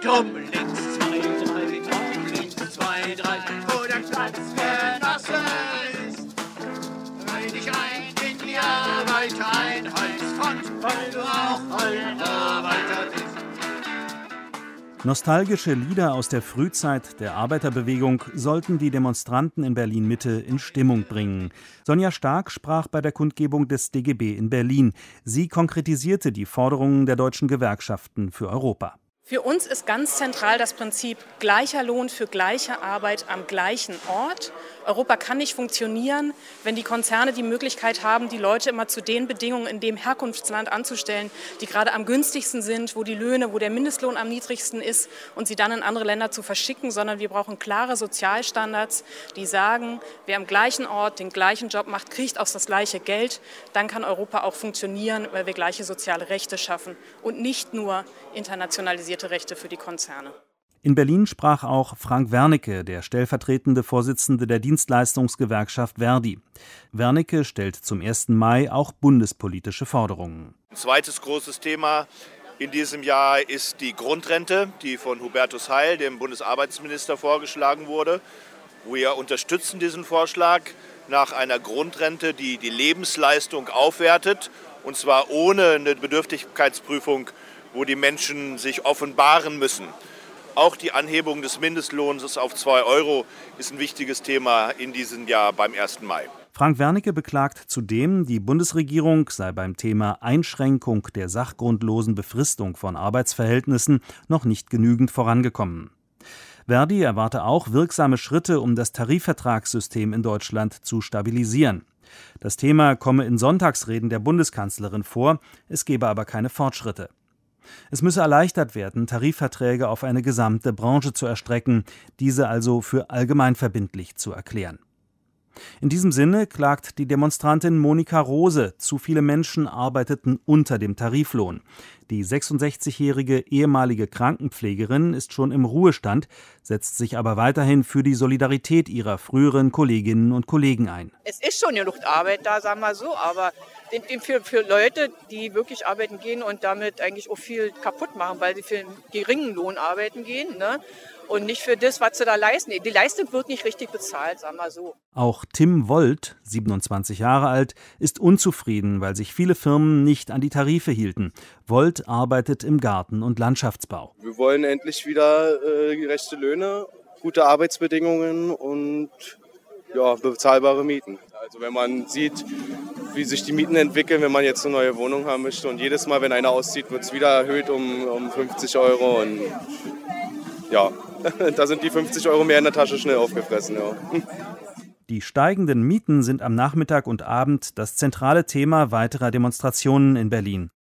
Drum links 2, 3, drum links 2, 3, wo der Platz verlassen ist. Reih dich ein in die Arbeitereinheitsfront, weil du auch ein Arbeiter bist. Nostalgische Lieder aus der Frühzeit der Arbeiterbewegung sollten die Demonstranten in Berlin-Mitte in Stimmung bringen. Sonja Stark sprach bei der Kundgebung des DGB in Berlin. Sie konkretisierte die Forderungen der deutschen Gewerkschaften für Europa. Für uns ist ganz zentral das Prinzip gleicher Lohn für gleiche Arbeit am gleichen Ort. Europa kann nicht funktionieren, wenn die Konzerne die Möglichkeit haben, die Leute immer zu den Bedingungen in dem Herkunftsland anzustellen, die gerade am günstigsten sind, wo die Löhne, wo der Mindestlohn am niedrigsten ist und sie dann in andere Länder zu verschicken, sondern wir brauchen klare Sozialstandards, die sagen, wer am gleichen Ort den gleichen Job macht, kriegt auch das gleiche Geld. Dann kann Europa auch funktionieren, weil wir gleiche soziale Rechte schaffen und nicht nur internationalisierte Rechte für die Konzerne. In Berlin sprach auch Frank Wernicke, der stellvertretende Vorsitzende der Dienstleistungsgewerkschaft Verdi. Wernicke stellt zum 1. Mai auch bundespolitische Forderungen. Ein zweites großes Thema in diesem Jahr ist die Grundrente, die von Hubertus Heil, dem Bundesarbeitsminister, vorgeschlagen wurde. Wir unterstützen diesen Vorschlag nach einer Grundrente, die die Lebensleistung aufwertet, und zwar ohne eine Bedürftigkeitsprüfung, wo die Menschen sich offenbaren müssen. Auch die Anhebung des Mindestlohns auf 2 € ist ein wichtiges Thema in diesem Jahr beim 1. Mai. Frank Wernicke beklagt zudem, die Bundesregierung sei beim Thema Einschränkung der sachgrundlosen Befristung von Arbeitsverhältnissen noch nicht genügend vorangekommen. Verdi erwarte auch wirksame Schritte, um das Tarifvertragssystem in Deutschland zu stabilisieren. Das Thema komme in Sonntagsreden der Bundeskanzlerin vor, es gebe aber keine Fortschritte. Es müsse erleichtert werden, Tarifverträge auf eine gesamte Branche zu erstrecken, diese also für allgemeinverbindlich zu erklären. In diesem Sinne klagt die Demonstrantin Monika Rose, zu viele Menschen arbeiteten unter dem Tariflohn. Die 66-jährige ehemalige Krankenpflegerin ist schon im Ruhestand, setzt sich aber weiterhin für die Solidarität ihrer früheren Kolleginnen und Kollegen ein. Es ist schon genug Arbeit da, sagen wir so, aber für Leute, die wirklich arbeiten gehen und damit eigentlich auch viel kaputt machen, weil sie für einen geringen Lohn arbeiten gehen, ne? Und nicht für das, was sie da leisten. Die Leistung wird nicht richtig bezahlt, sagen wir so. Auch Tim Wold, 27 Jahre alt, ist unzufrieden, weil sich viele Firmen nicht an die Tarife hielten. Wold arbeitet im Garten- und Landschaftsbau. Wir wollen endlich wieder gerechte Löhne, gute Arbeitsbedingungen und bezahlbare Mieten. Also wenn man sieht, wie sich die Mieten entwickeln, wenn man jetzt eine neue Wohnung haben möchte und jedes Mal, wenn einer auszieht, wird es wieder erhöht um 50 € und ja, da sind die 50 € mehr in der Tasche schnell aufgefressen. Ja. Die steigenden Mieten sind am Nachmittag und Abend das zentrale Thema weiterer Demonstrationen in Berlin.